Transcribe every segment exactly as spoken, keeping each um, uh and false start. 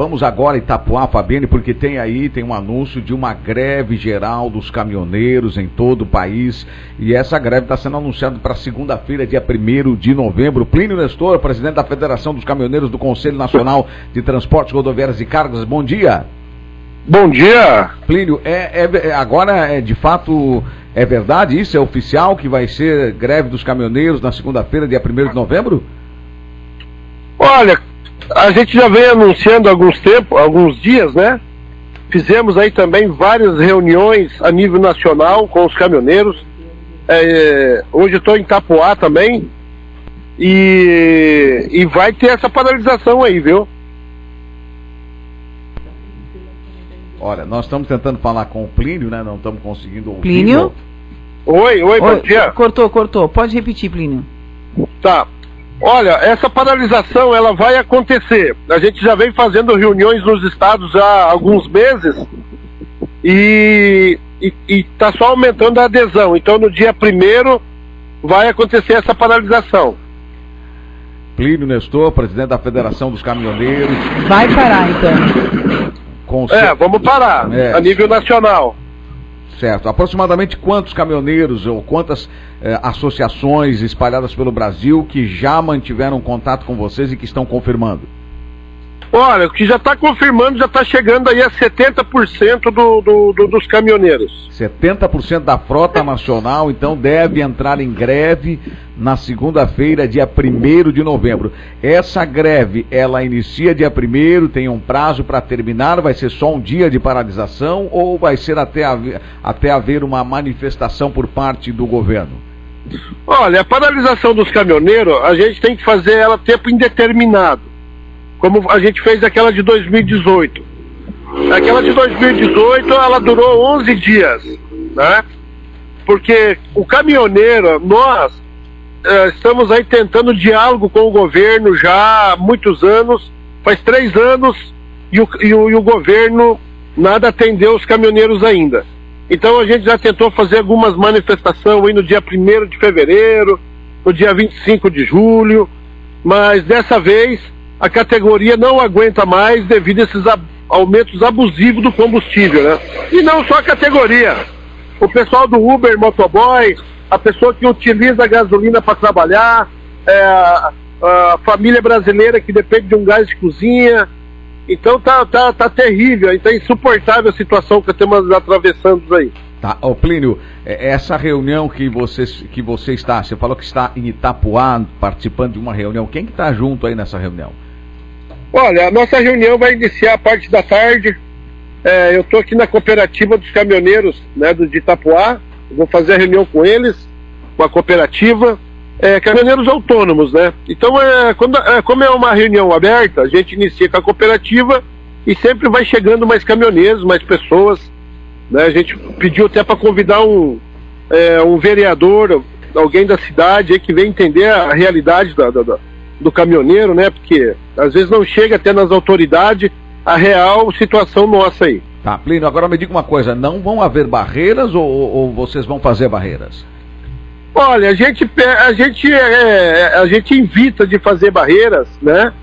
vamos agora Itapuá, Fabiane, porque tem aí, tem um anúncio de uma greve geral dos caminhoneiros em todo o país, e essa greve está sendo anunciada para segunda-feira, dia primeiro de novembro. Plínio Nestor, presidente da Federação dos Caminhoneiros do Conselho Nacional de Transportes Rodoviários e Cargas, bom dia. Bom dia. Plínio, é, é, agora é de fato, é verdade isso? É oficial que vai ser greve dos caminhoneiros na segunda-feira, dia primeiro de novembro? Olha, a gente já vem anunciando há alguns tempos, alguns dias, né? Fizemos aí também várias reuniões a nível nacional com os caminhoneiros. É, hoje eu estou em Itapuá também. E, e vai ter essa paralisação aí, viu? Olha, nós estamos tentando falar com o Plínio, né? Não estamos conseguindo ouvir. Plínio? Oi, oi, oi, bom dia. Cortou, cortou. Pode repetir, Plínio. Tá. Olha, essa paralisação, ela vai acontecer. A gente já vem fazendo reuniões nos estados já há alguns meses e está só aumentando a adesão. Então, no dia primeiro vai acontecer essa paralisação. Plínio Nestor, presidente da Federação dos Caminhoneiros. Vai parar, então. Conce... É, vamos parar, é. A nível nacional. Certo. Aproximadamente quantos caminhoneiros ou quantas eh, associações espalhadas pelo Brasil que já mantiveram contato com vocês e que estão confirmando? Olha, o que já está confirmando já está chegando aí a setenta por cento do, do, do, dos caminhoneiros. setenta por cento da frota nacional, então, deve entrar em greve na segunda-feira, dia primeiro de novembro. Essa greve, ela inicia dia primeiro, tem um prazo para terminar, vai ser só um dia de paralisação ou vai ser até haver, até haver uma manifestação por parte do governo? Olha, a paralisação dos caminhoneiros, a gente tem que fazer ela tempo indeterminado, como a gente fez aquela de dois mil e dezoito. Aquela de dois mil e dezoito, ela durou onze dias, né? Porque o caminhoneiro, nós eh, estamos aí tentando diálogo com o governo já há muitos anos, faz três anos, e o, e o, e o governo nada atendeu os caminhoneiros ainda. Então a gente já tentou fazer algumas manifestações aí no dia primeiro de fevereiro, no dia vinte e cinco de julho, mas dessa vez a categoria não aguenta mais devido a esses ab aumentos abusivos do combustível, né? E não só a categoria. O pessoal do Uber, motoboy, a pessoa que utiliza a gasolina para trabalhar, é, a, a família brasileira que depende de um gás de cozinha. Então tá, tá, tá terrível, tá insuportável a situação que estamos atravessando aí. Tá, ô Plínio, essa reunião que você, que você está, você falou que está em Itapuá participando de uma reunião, quem que está junto aí nessa reunião? Olha, a nossa reunião vai iniciar a parte da tarde. É, eu estou aqui na cooperativa dos caminhoneiros, né, do, de Itapuá. Vou fazer a reunião com eles, com a cooperativa. É, caminhoneiros autônomos, né? Então, é, quando, é, como é uma reunião aberta, a gente inicia com a cooperativa e sempre vai chegando mais caminhoneiros, mais pessoas, né? A gente pediu até para convidar um, é, um vereador, alguém da cidade aí que vem entender a realidade da, da, da do caminhoneiro, né? Porque às vezes não chega até nas autoridades a real situação nossa aí. Tá, Plínio, agora me diga uma coisa, não vão haver barreiras ou, ou vocês vão fazer barreiras? Olha, a gente, a gente, é, a gente invita de fazer barreiras, né?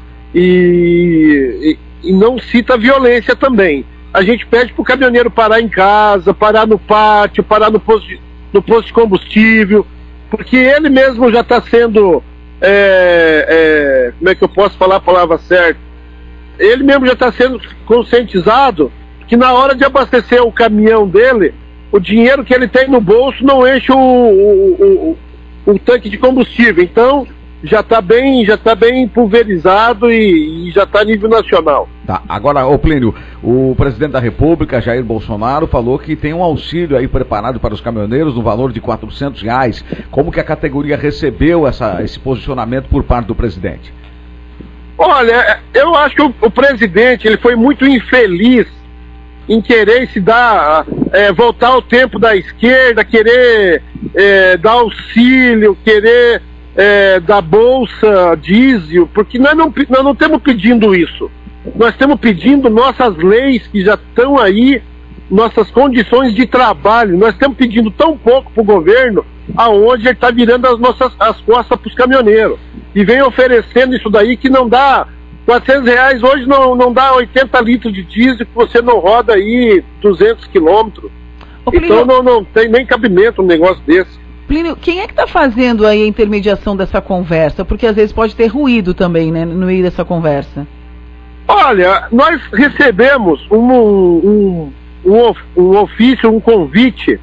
E, e, e não cita violência também. A gente pede pro caminhoneiro parar em casa, parar no pátio, parar no posto de, no posto de combustível, porque ele mesmo já está sendo... É, é, como é que eu posso falar a palavra certa? Ele mesmo já está sendo conscientizado que na hora de abastecer o caminhão dele, o dinheiro que ele tem no bolso não enche o, o, o, o tanque de combustível. Então já está bem, já tá bem pulverizado e, e já está a nível nacional. Tá, agora, ô Plínio, o presidente da República, Jair Bolsonaro, falou que tem um auxílio aí preparado para os caminhoneiros no valor de quatrocentos reais. Como que a categoria recebeu essa, esse posicionamento por parte do presidente? Olha, eu acho que o, o presidente ele foi muito infeliz em querer se dar, é, voltar ao tempo da esquerda, querer é, dar auxílio, querer é, dar bolsa, diesel, porque nós não, nós não estamos pedindo isso. Nós estamos pedindo nossas leis que já estão aí, nossas condições de trabalho. Nós estamos pedindo tão pouco para o governo, aonde ele está virando as nossas as costas para os caminhoneiros. E vem oferecendo isso daí que não dá quatrocentos reais hoje não, não dá oitenta litros de diesel que você não roda aí duzentos quilômetros. Então não, não tem nem cabimento um negócio desse. Plínio, quem é que está fazendo aí a intermediação dessa conversa? Porque às vezes pode ter ruído também, né, no meio dessa conversa. Olha, nós recebemos um, um, um, um ofício, um convite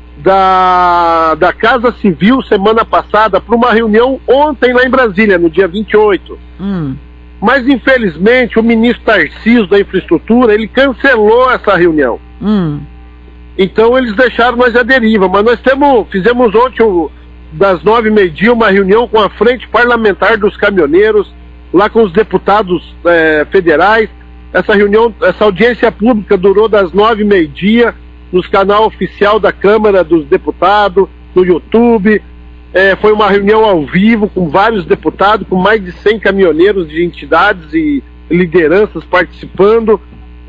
da, da Casa Civil semana passada para uma reunião ontem lá em Brasília, no dia vinte e oito. Hum. Mas infelizmente o ministro Tarcísio da Infraestrutura, ele cancelou essa reunião. Hum. Então eles deixaram nós à deriva, mas nós temos, fizemos ontem, das nove e meio-dia, uma reunião com a Frente Parlamentar dos Caminhoneiros, lá com os deputados é, federais. Essa reunião, essa audiência pública durou das nove e meio-dia, nos canal oficial da Câmara dos Deputados, no YouTube. É, foi uma reunião ao vivo com vários deputados, com mais de cem caminhoneiros de entidades e lideranças participando.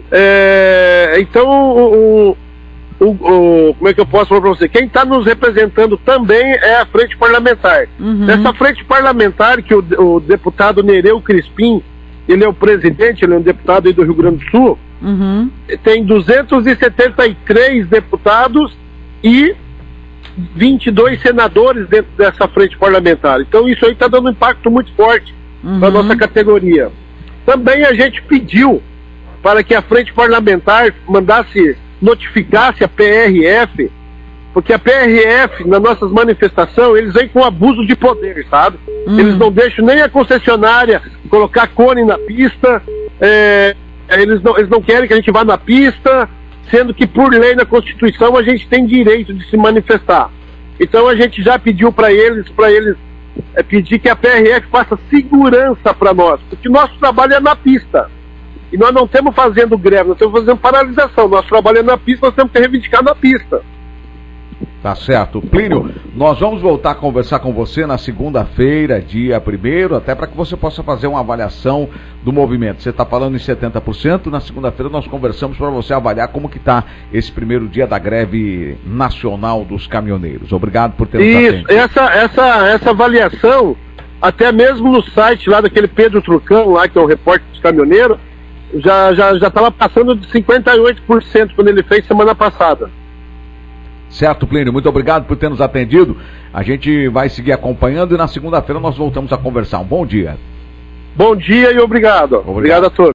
É, então, o, o, o, como é que eu posso falar para você? Quem está nos representando também é a Frente Parlamentar. Uhum. Essa Frente Parlamentar, que o, o deputado Nereu Crispim, ele é o presidente, ele é um deputado aí do Rio Grande do Sul, uhum. tem duzentos e setenta e três deputados e vinte e dois senadores dentro dessa frente parlamentar. Então isso aí está dando um impacto muito forte uhum. para a nossa categoria. Também a gente pediu para que a frente parlamentar mandasse, notificasse a P R F, porque a P R F, nas nossas manifestações, eles vêm com abuso de poder, sabe? Uhum. Eles não deixam nem a concessionária colocar cone na pista, é, eles, não, eles não querem que a gente vá na pista, sendo que por lei na Constituição a gente tem direito de se manifestar. Então a gente já pediu para eles, para eles é, pedir que a P R F faça segurança para nós, porque nosso trabalho é na pista. E nós não estamos fazendo greve, nós estamos fazendo paralisação. Nosso trabalho é na pista, nós temos que reivindicar na pista. Tá certo. Plínio, nós vamos voltar a conversar com você na segunda-feira, dia primeiro, até para que você possa fazer uma avaliação do movimento. Você está falando em setenta por cento, na segunda-feira nós conversamos para você avaliar como que está esse primeiro dia da greve nacional dos caminhoneiros. Obrigado por ter nos atendido. Isso, essa, essa, essa avaliação, até mesmo no site lá daquele Pedro Trucão, lá, que é o repórter dos caminhoneiros, já já já estava passando de cinquenta e oito por cento quando ele fez semana passada. Certo, Plínio, muito obrigado por ter nos atendido. A gente vai seguir acompanhando e na segunda-feira nós voltamos a conversar. Um bom dia. Bom dia e obrigado. Obrigado, obrigado a todos.